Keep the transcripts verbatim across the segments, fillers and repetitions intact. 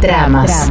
Tramas.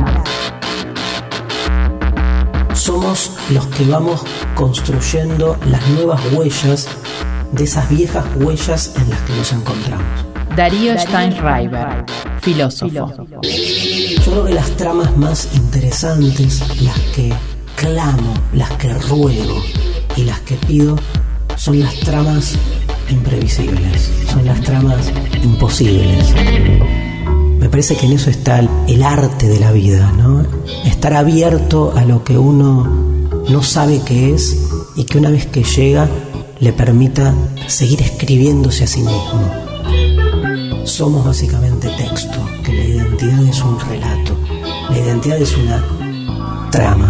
Somos los que vamos construyendo las nuevas huellas de esas viejas huellas en las que nos encontramos. Darío Steinschreiber, filósofo. Yo creo que las tramas más interesantes, las que clamo, las que ruego y las que pido, son las tramas imprevisibles, son las tramas imposibles. Me parece que en eso está el, el arte de la vida, ¿no? Estar abierto a lo que uno no sabe qué es y que una vez que llega le permita seguir escribiéndose a sí mismo. Somos básicamente texto, que la identidad es un relato, la identidad es una trama.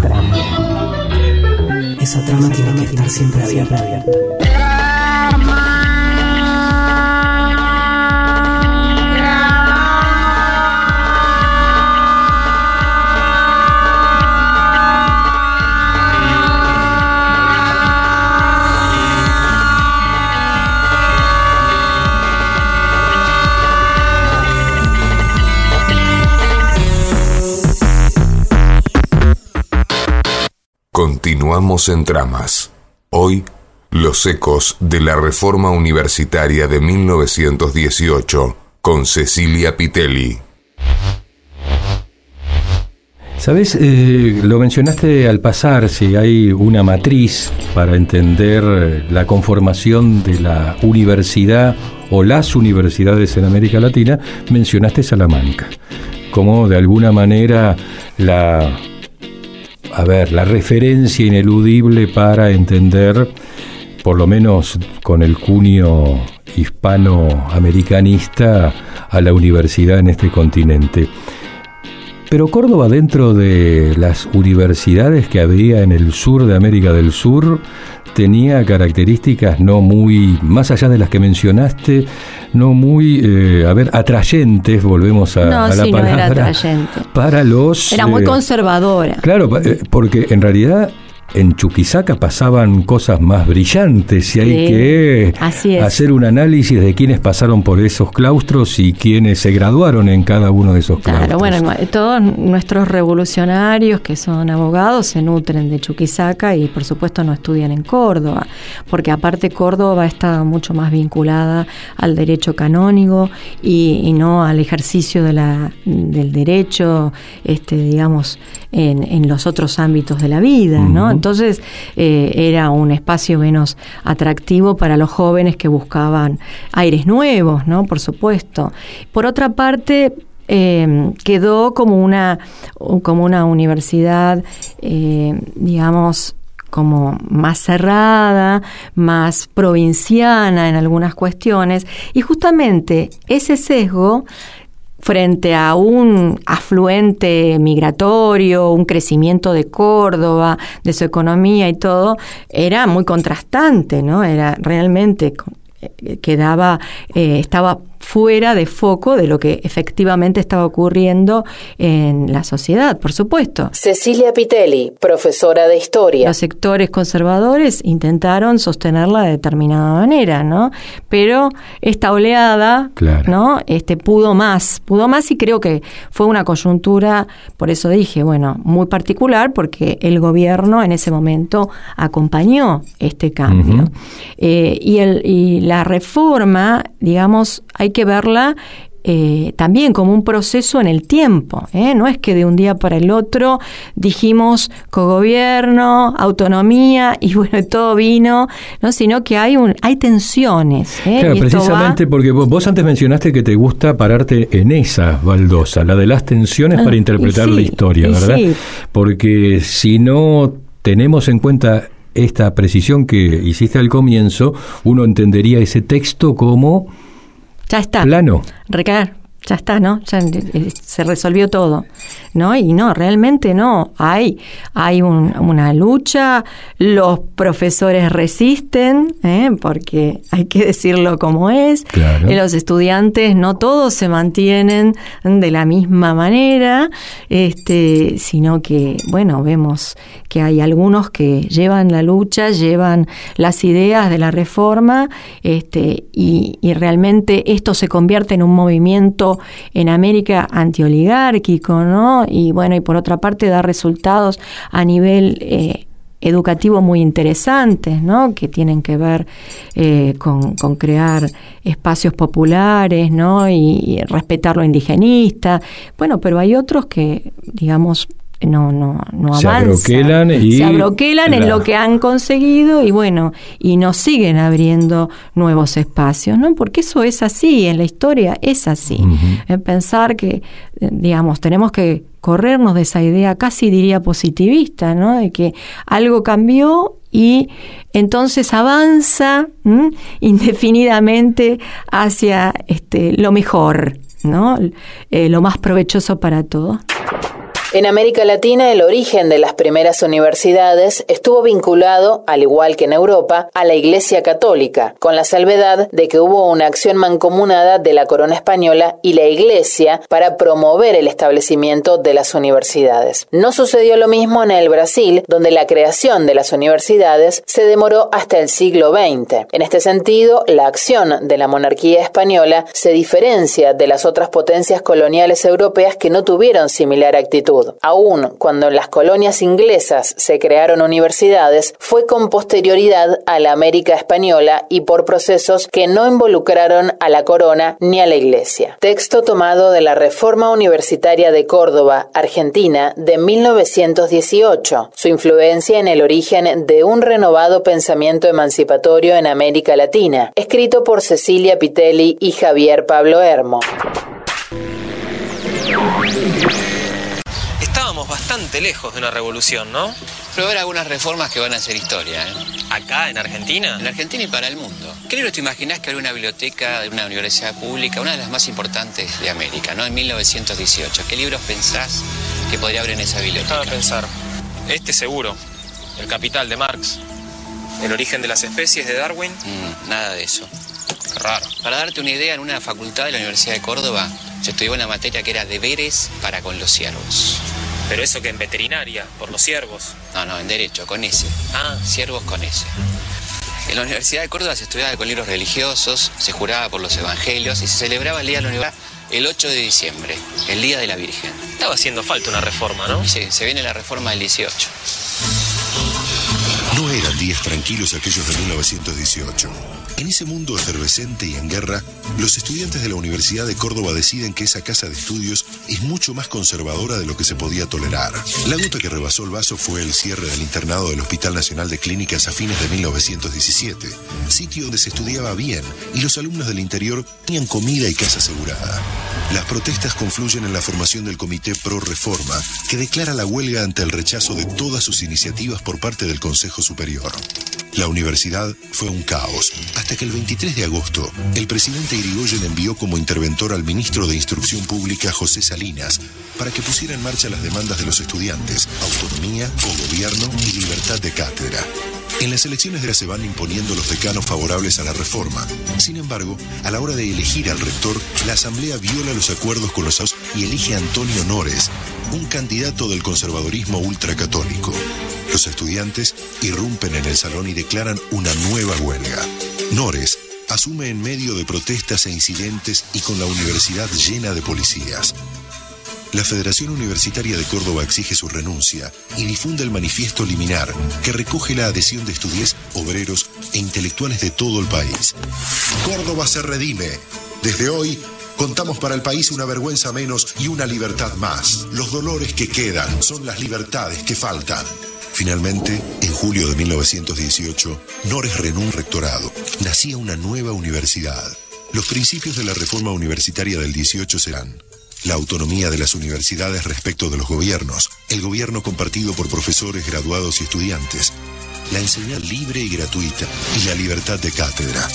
Esa trama tiene que estar siempre abierta. Continuamos en Tramas. Hoy, los ecos de la Reforma Universitaria de mil novecientos dieciocho, con Cecilia Pitelli. ¿Sabes? Eh, lo mencionaste al pasar, si hay una matriz para entender la conformación de la universidad o las universidades en América Latina, mencionaste Salamanca, como de alguna manera la... A ver, la referencia ineludible para entender, por lo menos con el cunio hispanoamericanista, a la universidad en este continente. Pero Córdoba, dentro de las universidades que había en el sur de América del Sur, tenía características no muy, más allá de las que mencionaste, no muy, eh, a ver, atrayentes, volvemos a, no, a la sí, palabra. No, era atrayente. Para los... Era muy eh, conservadora. Claro, porque en realidad en Chuquisaca pasaban cosas más brillantes y hay sí, que hacer un análisis de quiénes pasaron por esos claustros y quiénes se graduaron en cada uno de esos claustros. Claro, bueno, todos nuestros revolucionarios que son abogados se nutren de Chuquisaca y por supuesto no estudian en Córdoba, porque aparte Córdoba está mucho más vinculada al derecho canónico y, y no al ejercicio de la, del derecho, este, digamos, en, en los otros ámbitos de la vida, ¿no? Uh-huh. Entonces eh, era un espacio menos atractivo para los jóvenes que buscaban aires nuevos, ¿no? Por supuesto. Por otra parte, eh, quedó como una, como una universidad, eh, digamos, como más cerrada, más provinciana en algunas cuestiones, y justamente ese sesgo frente a un afluente migratorio, un crecimiento de Córdoba, de su economía y todo, era muy contrastante, ¿no? Era realmente quedaba, eh, estaba fuera de foco de lo que efectivamente estaba ocurriendo en la sociedad, por supuesto. Cecilia Pitelli, profesora de historia. Los sectores conservadores intentaron sostenerla de determinada manera, ¿no? Pero esta oleada, claro, ¿no? Este pudo más, pudo más y creo que fue una coyuntura, por eso dije, bueno, muy particular, porque el gobierno en ese momento acompañó este cambio. Uh-huh. Eh, y, el, y la reforma, digamos, hay que verla eh, también como un proceso en el tiempo, ¿eh? No es que de un día para el otro dijimos cogobierno, autonomía y bueno, todo vino, ¿no? Sino que hay un hay tensiones, ¿eh? Claro, y precisamente va... porque vos, vos antes mencionaste que te gusta pararte en esa baldosa, la de las tensiones ah, para interpretar sí, la historia, ¿verdad? Sí. Porque si no tenemos en cuenta esta precisión que hiciste al comienzo, uno entendería ese texto como ya está. Plano. Recaer. Ya está, ¿no? Ya se resolvió todo, ¿no? Y no, realmente no. Hay, hay un, una lucha, los profesores resisten, ¿eh? Porque hay que decirlo como es. Claro. Los estudiantes no todos se mantienen de la misma manera, este, sino que, bueno, vemos que hay algunos que llevan la lucha, llevan las ideas de la reforma, este, y, y realmente esto se convierte en un movimiento modelo en América antioligárquico, ¿no? Y bueno, y por otra parte da resultados a nivel eh, educativo muy interesantes, ¿no? Que tienen que ver eh, con, con crear espacios populares, ¿no? Y, y respetar lo indigenista. Bueno, pero hay otros que, digamos, no no no se avanzan, abroquelan y se abroquelan la... en lo que han conseguido y bueno, y nos siguen abriendo nuevos espacios, ¿no? Porque eso es así, en la historia es así. Uh-huh. En pensar que, digamos, tenemos que corrernos de esa idea, casi diría positivista, ¿no? De que algo cambió y entonces avanza ¿m? indefinidamente hacia este lo mejor, ¿no? Eh, lo más provechoso para todos. En América Latina, el origen de las primeras universidades estuvo vinculado, al igual que en Europa, a la Iglesia Católica, con la salvedad de que hubo una acción mancomunada de la corona española y la Iglesia para promover el establecimiento de las universidades. No sucedió lo mismo en el Brasil, donde la creación de las universidades se demoró hasta el siglo veinte. En este sentido, la acción de la monarquía española se diferencia de las otras potencias coloniales europeas que no tuvieron similar actitud. Aún cuando en las colonias inglesas se crearon universidades, fue con posterioridad a la América española y por procesos que no involucraron a la corona ni a la Iglesia. Texto tomado de la Reforma Universitaria de Córdoba, Argentina, de mil novecientos dieciocho. Su influencia en el origen de un renovado pensamiento emancipatorio en América Latina, escrito por Cecilia Pitelli y Javier Pablo Hermo. Estábamos bastante lejos de una revolución, ¿no? Pero habrá algunas reformas que van a hacer historia, ¿eh? ¿Acá, en Argentina? En Argentina y para el mundo. ¿Qué libro te imaginás que habría una biblioteca de una universidad pública, una de las más importantes de América, ¿no? En mil novecientos dieciocho. ¿Qué libros pensás que podría haber en esa biblioteca? Déjame pensar. Este seguro. El Capital de Marx. El origen de las especies de Darwin. Mm, nada de eso. Qué raro. Para darte una idea, en una facultad de la Universidad de Córdoba se estudió una materia que era deberes para con los ciervos. Pero eso que en veterinaria, por los ciervos. No, no, en derecho, con ese. Ah. Ciervos con ese. En la Universidad de Córdoba se estudiaba con libros religiosos, se juraba por los evangelios y se celebraba el Día de la Universidad el ocho de diciembre, el Día de la Virgen. Estaba haciendo falta una reforma, ¿no? Sí, se viene la reforma del dieciocho. No eran días tranquilos aquellos de mil novecientos dieciocho. En ese mundo efervescente y en guerra, los estudiantes de la Universidad de Córdoba deciden que esa casa de estudios es mucho más conservadora de lo que se podía tolerar. La gota que rebasó el vaso fue el cierre del internado del Hospital Nacional de Clínicas a fines de mil novecientos diecisiete, sitio donde se estudiaba bien y los alumnos del interior tenían comida y casa asegurada. Las protestas confluyen en la formación del Comité Pro Reforma, que declara la huelga ante el rechazo de todas sus iniciativas por parte del Consejo Superior. La universidad fue un caos, hasta que el veintitrés de agosto, el presidente Irigoyen envió como interventor al ministro de Instrucción Pública, José Salinas, para que pusiera en marcha las demandas de los estudiantes, autonomía, cogobierno y libertad de cátedra. En las elecciones de se van imponiendo los decanos favorables a la reforma. Sin embargo, a la hora de elegir al rector, la asamblea viola los acuerdos con los aus y elige a Antonio Nores, un candidato del conservadurismo ultracatólico. Los estudiantes irrumpen en el salón y declaran una nueva huelga. Nores asume en medio de protestas e incidentes y con la universidad llena de policías. La Federación Universitaria de Córdoba exige su renuncia y difunde el manifiesto liminar que recoge la adhesión de estudiantes, obreros e intelectuales de todo el país. Córdoba se redime. Desde hoy contamos para el país una vergüenza menos y una libertad más. Los dolores que quedan son las libertades que faltan. Finalmente, en julio de mil novecientos dieciocho, Nores renuncia al rectorado. Nacía una nueva universidad. Los principios de la reforma universitaria del dieciocho serán: la autonomía de las universidades respecto de los gobiernos, el gobierno compartido por profesores, graduados y estudiantes, la enseñanza libre y gratuita y la libertad de cátedra.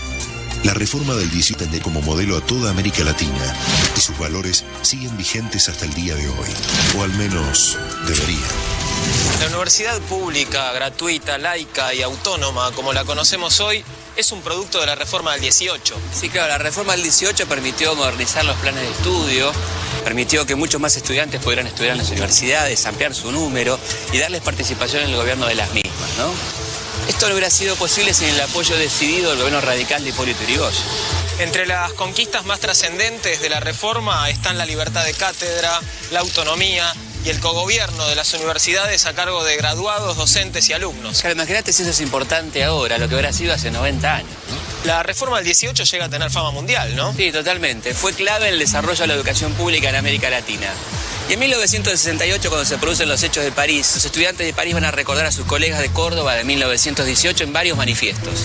La reforma del dieciocho tendrá como modelo a toda América Latina y sus valores siguen vigentes hasta el día de hoy, o al menos deberían. La universidad pública, gratuita, laica y autónoma, como la conocemos hoy, es un producto de la reforma del dieciocho. Sí, claro, la reforma del dieciocho permitió modernizar los planes de estudio, permitió que muchos más estudiantes pudieran estudiar en las universidades, ampliar su número y darles participación en el gobierno de las mismas, ¿no? Esto no hubiera sido posible sin el apoyo decidido del gobierno radical de Hipólito Yrigoyen. Entre las conquistas más trascendentes de la reforma están la libertad de cátedra, la autonomía y el cogobierno de las universidades a cargo de graduados, docentes y alumnos. Claro, imagínate si eso es importante ahora, lo que habrá sido hace noventa años, ¿no? La reforma del dieciocho llega a tener fama mundial, ¿no? Sí, totalmente. Fue clave en el desarrollo de la educación pública en América Latina. Y en mil novecientos sesenta y ocho, cuando se producen los hechos de París, los estudiantes de París van a recordar a sus colegas de Córdoba de mil novecientos dieciocho en varios manifiestos.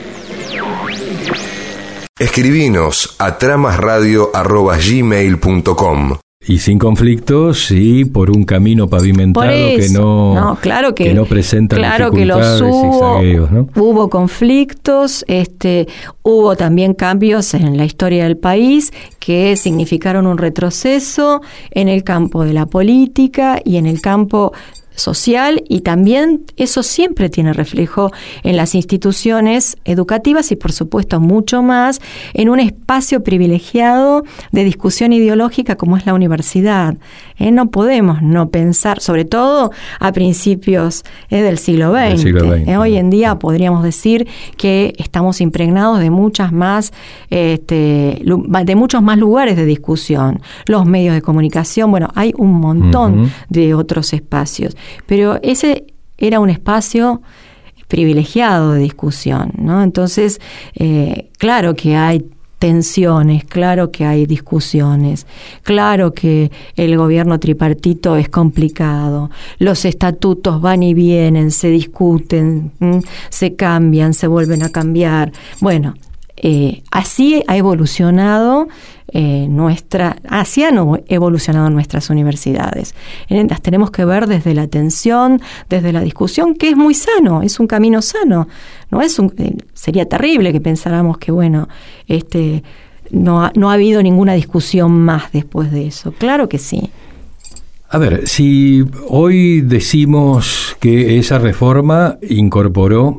Escribinos a tramasradio arroba gmail punto com. Y sin conflictos y por un camino pavimentado que no, no, claro que, que no presenta claro dificultades que los hubo, y zagueos, ¿no? Hubo conflictos, este, hubo también cambios en la historia del país que significaron un retroceso en el campo de la política y en el campo social, y también eso siempre tiene reflejo en las instituciones educativas y por supuesto mucho más en un espacio privilegiado de discusión ideológica como es la universidad. ¿Eh? No podemos no pensar, sobre todo a principios eh, del siglo veinte. Del siglo veinte. Eh, hoy en día podríamos decir que estamos impregnados de muchas más, este, de muchos más lugares de discusión. Los medios de comunicación, bueno, hay un montón uh-huh. de otros espacios. Pero ese era un espacio privilegiado de discusión, ¿no? Entonces, eh, claro que hay tensiones, claro que hay discusiones, claro que el gobierno tripartito es complicado, los estatutos van y vienen, se discuten, ¿m? se cambian, se vuelven a cambiar. Bueno, eh, así ha evolucionado Eh, nuestra, así han evolucionado nuestras universidades. Las tenemos que ver desde la atención, desde la discusión, que es muy sano, es un camino sano. No es un, eh, sería terrible que pensáramos que bueno, este, no ha, no ha habido ninguna discusión más después de eso. Claro que sí. A ver, si hoy decimos que esa reforma incorporó,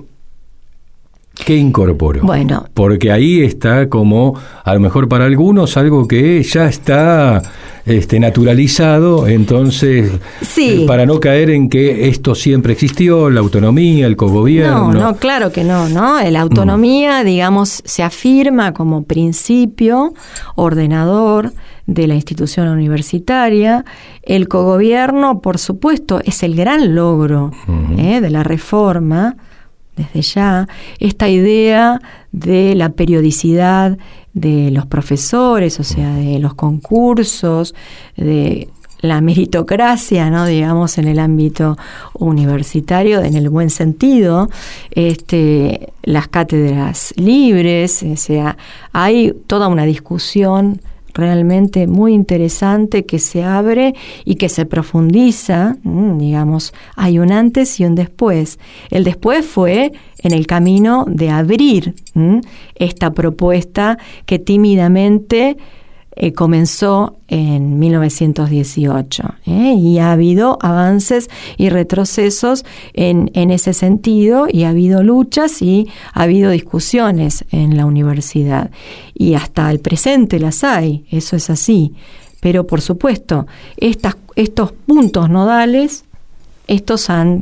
¿qué incorporó? Bueno. Porque ahí está como, a lo mejor para algunos, algo que ya está este, naturalizado, entonces, sí. eh, para no caer en que esto siempre existió, la autonomía, el cogobierno. No, no, claro que no, ¿no? La autonomía, mm. digamos, se afirma como principio ordenador de la institución universitaria. El cogobierno, por supuesto, es el gran logro uh-huh. eh, de la reforma. Desde ya, esta idea de la periodicidad de los profesores, o sea, de los concursos, de la meritocracia, ¿no? Digamos, en el ámbito universitario, en el buen sentido, este, las cátedras libres, o sea, hay toda una discusión realmente muy interesante que se abre y que se profundiza, digamos, hay un antes y un después. El después fue en el camino de abrir ¿m? esta propuesta que tímidamente eh, comenzó en mil novecientos dieciocho ¿eh? y ha habido avances y retrocesos en, en ese sentido, y ha habido luchas y ha habido discusiones en la universidad, y hasta el presente las hay, eso es así. Pero por supuesto, estas, estos puntos nodales, estos han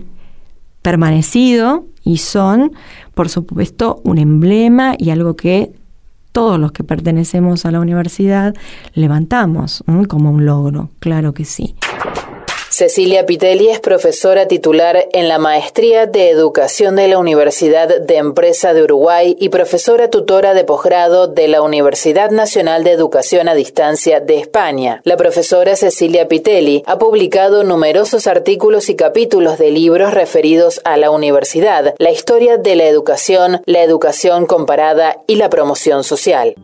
permanecido y son, por supuesto, un emblema y algo que todos los que pertenecemos a la universidad levantamos ¿eh? como un logro, claro que sí. Cecilia Pitelli es profesora titular en la Maestría de Educación de la Universidad de Empresa de Uruguay y profesora tutora de posgrado de la Universidad Nacional de Educación a Distancia de España. La profesora Cecilia Pitelli ha publicado numerosos artículos y capítulos de libros referidos a la universidad, la historia de la educación, la educación comparada y la promoción social.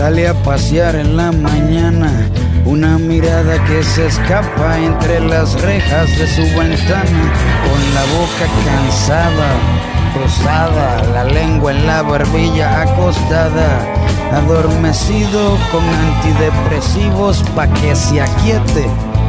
Sale a pasear en la mañana, una mirada que se escapa entre las rejas de su ventana, con la boca cansada, rosada, la lengua en la barbilla acostada, adormecido con antidepresivos pa' que se aquiete,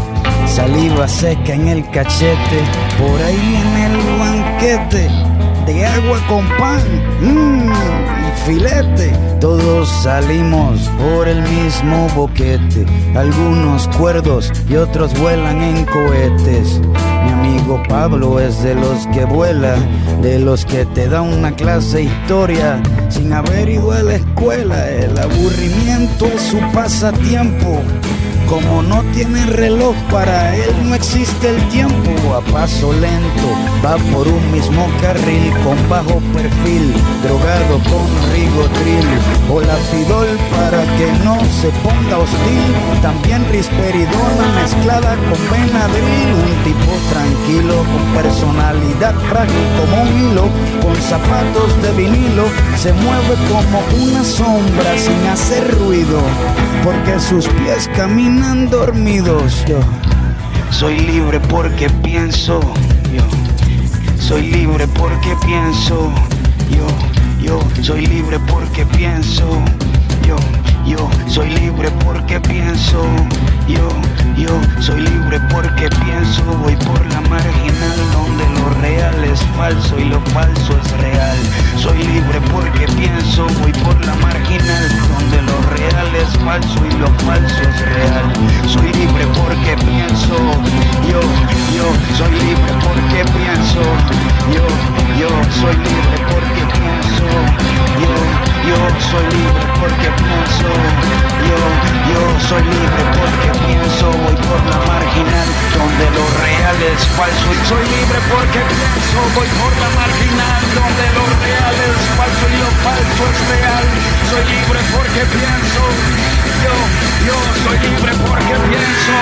saliva seca en el cachete, por ahí viene el banquete de agua con pan, mmm, y filete. Todos salimos por el mismo boquete, algunos cuerdos y otros vuelan en cohetes. Mi amigo Pablo es de los que vuela, de los que te da una clase de historia sin haber ido a la escuela. El aburrimiento es su pasatiempo, como no tiene reloj, para él no existe el tiempo. A paso lento va por un mismo carril, con bajo perfil, drogado con rigotril o lapidol para que no se ponga hostil. También risperidona mezclada con Benadryl. Un tipo tranquilo con personalidad frágil como un hilo, con zapatos de vinilo, se mueve como una sombra sin hacer ruido, porque sus pies caminan dormidos. Yo soy libre porque pienso, yo soy libre porque pienso, yo, yo soy libre porque pienso, yo, yo soy libre porque pienso, yo, yo soy libre porque pienso. Voy por la marginal donde lo real es falso y lo falso es real. Soy libre porque pienso, voy por la marginal donde lo real es falso y lo falso es real. Soy libre porque pienso, yo, yo soy libre porque pienso, yo, yo soy libre porque pienso, yo, yo soy libre porque pienso, yo, yo soy libre porque pienso. Voy por la marginal donde lo real es falso y soy libre porque pienso. Voy por la marginal donde lo real es falso y lo falso es real. Soy libre porque pienso, yo, yo soy libre porque pienso.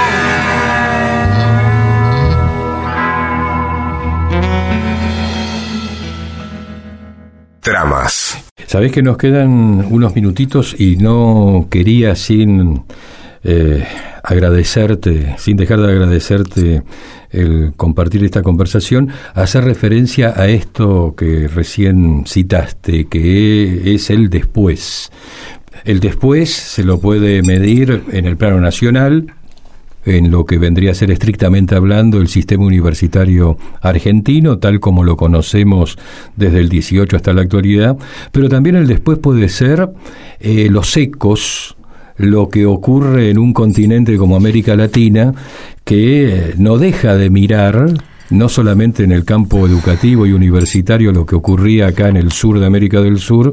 Tramas. Sabés que nos quedan unos minutitos y no quería sin eh, agradecerte, sin dejar de agradecerte el compartir esta conversación, hacer referencia a esto que recién citaste, que es el después. El después se lo puede medir en el plano nacional, en lo que vendría a ser estrictamente hablando el sistema universitario argentino, tal como lo conocemos desde el dieciocho hasta la actualidad, pero también el después puede ser eh, los ecos, lo que ocurre en un continente como América Latina, que eh, no deja de mirar, no solamente en el campo educativo y universitario, lo que ocurría acá en el sur de América del Sur,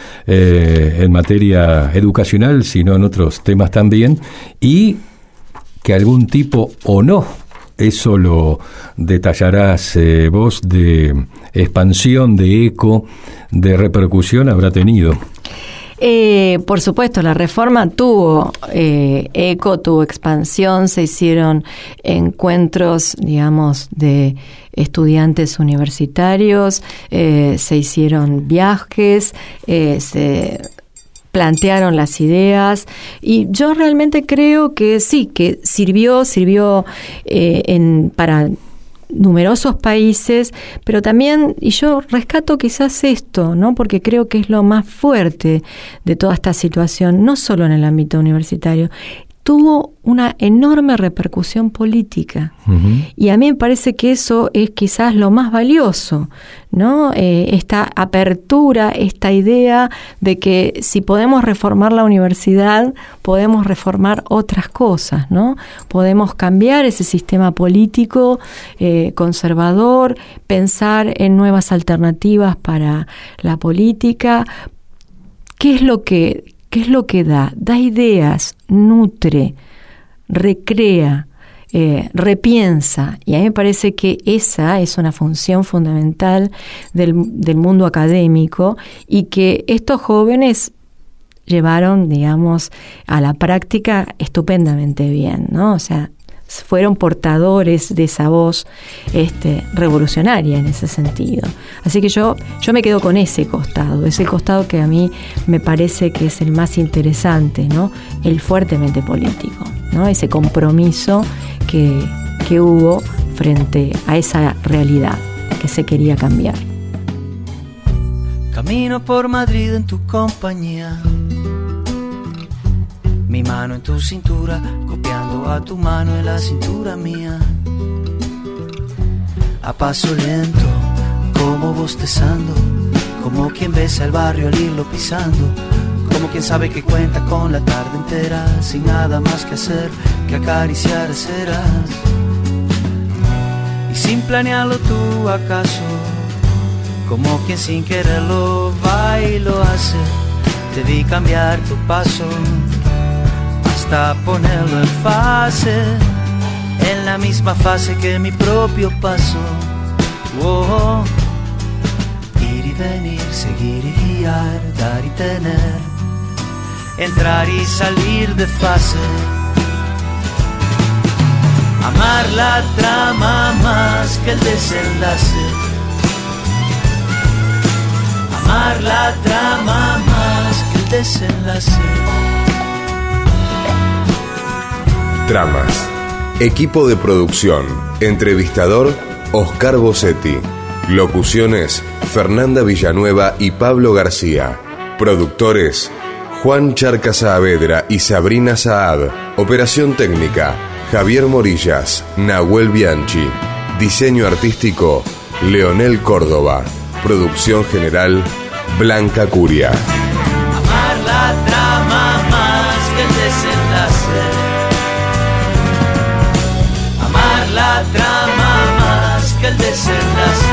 eh, en materia educacional, sino en otros temas también, y que algún tipo o no, eso lo detallarás eh, vos, de expansión, de eco, de repercusión habrá tenido. Eh, por supuesto, la reforma tuvo eh, eco, tuvo expansión, se hicieron encuentros, digamos, de estudiantes universitarios, eh, se hicieron viajes, eh, se plantearon las ideas, y yo realmente creo que sí, que sirvió, sirvió eh, en, para numerosos países, pero también, y yo rescato quizás esto, ¿no? Porque creo que es lo más fuerte de toda esta situación, no solo en el ámbito universitario, tuvo una enorme repercusión política. Uh-huh. Y a mí me parece que eso es quizás lo más valioso, ¿no? Eh, esta apertura, esta idea de que si podemos reformar la universidad, podemos reformar otras cosas, ¿no? Podemos cambiar ese sistema político eh, conservador, pensar en nuevas alternativas para la política. ¿Qué es lo que ¿Qué es lo que da? Da ideas, nutre, recrea, eh, repiensa. Y a mí me parece que esa es una función fundamental del, del mundo académico, y que estos jóvenes llevaron, digamos, a la práctica estupendamente bien, ¿no? O sea, fueron portadores de esa voz este, revolucionaria en ese sentido. Así que yo, yo me quedo con ese costado, ese costado que a mí me parece que es el más interesante, ¿no? El fuertemente político, ¿no? Ese compromiso que, que hubo frente a esa realidad que se quería cambiar. Camino por Madrid en tu compañía, mi mano en tu cintura, copiando a tu mano en la cintura mía. A paso lento, como bostezando, como quien besa el barrio al irlo pisando, como quien sabe que cuenta con la tarde entera, sin nada más que hacer que acariciar aceras. Y sin planearlo tú acaso, como quien sin quererlo va y lo hace, te vi cambiar tu paso hasta ponerlo en fase, en la misma fase que mi propio paso. Oh, ir y venir, seguir y guiar, dar y tener, entrar y salir de fase. Amar la trama más que el desenlace. Amar la trama más que el desenlace. Tramas. Equipo de producción. Entrevistador, Oscar Bossetti. Locuciones, Fernanda Villanueva y Pablo García. Productores, Juan Charca Saavedra y Sabrina Saad. Operación técnica, Javier Morillas, Nahuel Bianchi. Diseño artístico, Leonel Córdoba. Producción general, Blanca Curia. Amar la trama más que el desenlace. Amar la trama más que el desenlace.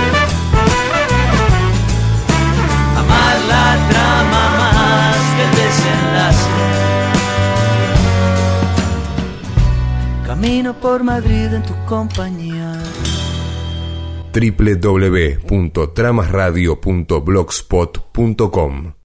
Amar la trama más que el desenlace. Camino por Madrid en tu compañía. doble u doble u doble u punto tramas radio punto blogspot punto com